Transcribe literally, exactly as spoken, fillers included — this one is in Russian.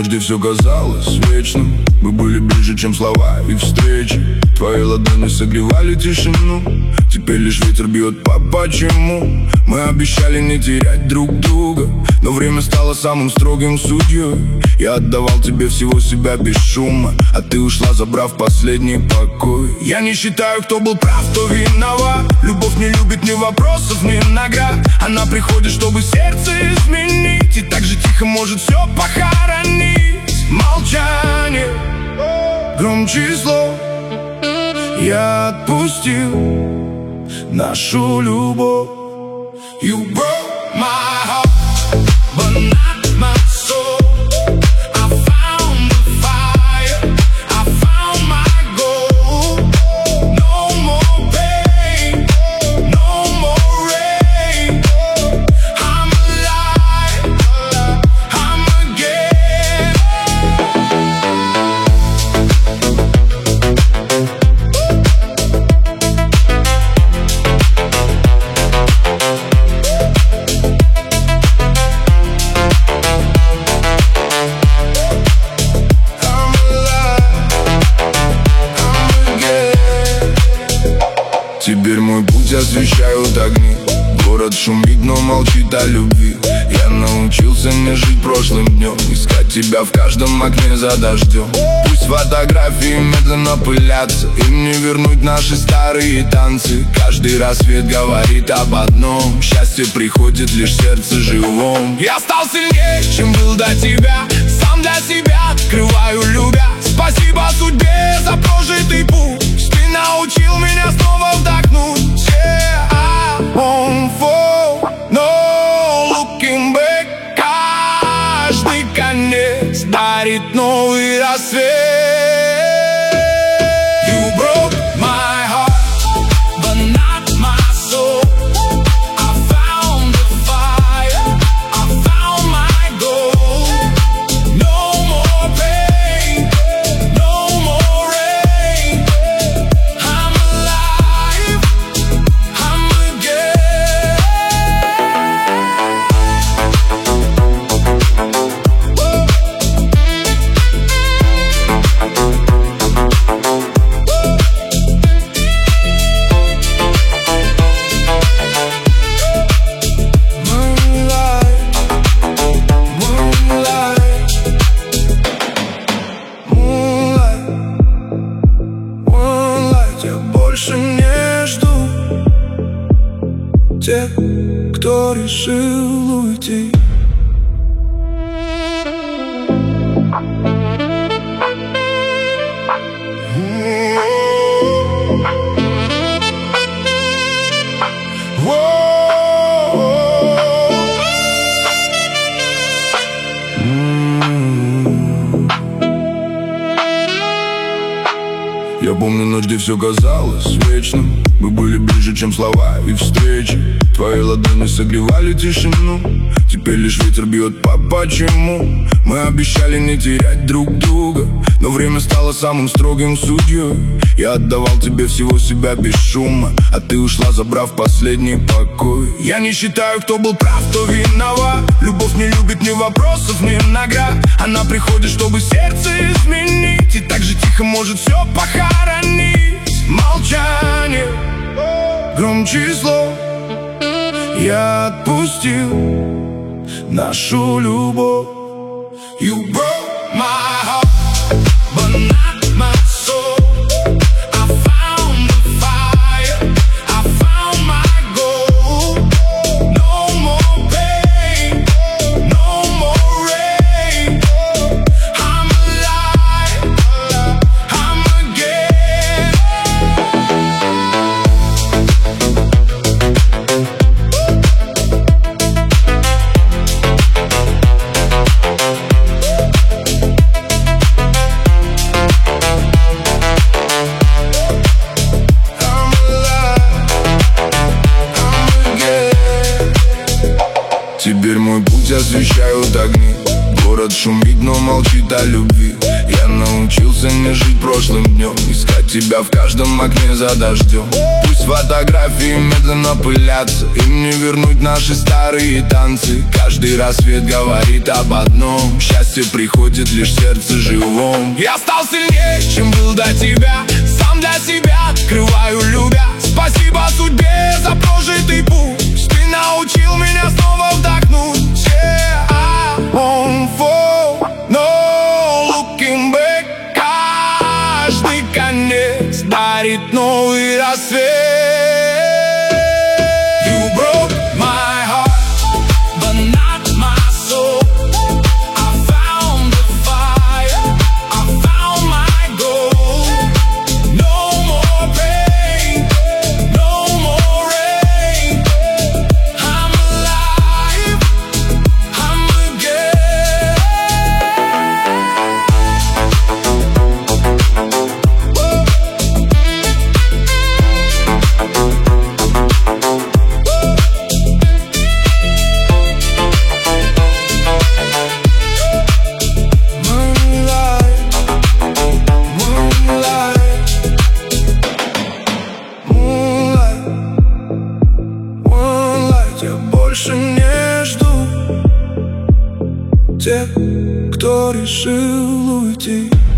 где все казалось вечным. Мы были ближе, чем слова и встречи. Твои ладони согревали тишину. Теперь лишь ветер бьет по почему. Мы обещали не терять друг друга, но время стало самым строгим судьей. Я отдавал тебе всего себя без шума, а ты ушла, забрав последний покой. Я не считаю, кто был прав, кто виноват. Любовь не любит ни вопросов, ни наград. Она приходит, чтобы сердце изменить, и так же тихо может все похоронить. Молчание громче слов. Я отпустил нашу любовь. You broke my heart, but not my soul. I found the fire, I found my goal. No more pain, no more rain. I'm alive, I'm again. Теперь мой путь освещают огни. Город шумит, но молчит о любви. Я научился не жить прошлым днем, искать тебя в каждом окне за дождем. Пусть фотографии медленно пылятся, им не вернуть наши старые танцы. Каждый рассвет говорит об одном: счастье приходит лишь в сердце живом. Я стал сильнее, чем был до тебя. Сам для себя открываю, любя. Спасибо судьбе за прожитый путь. Ты научил меня снова вдохнуть. Yeah, I won't fall, no looking back. Каждый конец дарит новый рассвет. You broke my heart, but not my soul. I found the fire, I found my goal. No more pain, no more rain. I'm alive, I'm again. Moonlight, moonlight, moonlight. Я больше не жду тех, кто решил уйти. Я помню ночь, где все казалось вечным. Мы были ближе, чем слова и встречи. Твои ладони согревали тишину. Теперь лишь ветер бьет по почему. Мы обещали не терять друг друга, но время стало самым строгим судьей. Я отдавал тебе всего себя без шума, а ты ушла, забрав последний покой. Я не считаю, кто был прав, кто виноват. Любовь не любит ни вопросов, ни наград. Она приходит, чтобы сердце изменить, и так же тихо может все похоронить. Молчание громче слов. Я отпустил нашу любовь. You broke my heart, but not my soul. I found the fire, I found my goal. No more pain, no more rain. I'm alive, I'm again. Теперь мой путь освещают огни. Город шумит, но молчит о любви. Я научился не жить прошлым днем, искать тебя в каждом окне за дождем. Пусть С фотографий медленно пылятся. Им не вернуть наши старые танцы. Каждый рассвет говорит об одном: счастье приходит лишь в сердце живом. Я стал сильнее, чем был до тебя. Сам для себя открываю, любя. Спасибо судьбе за прожитый путь. Ты научил меня снова вдохнуть. Yeah, I won't fall, no looking back. Каждый конец дарит новый рассвет. You broke my heart, but not my soul. I found the fire, I found my goal. No more pain, no more rain. I'm alive, I'm again. Я больше не жду тех, кто решил уйти.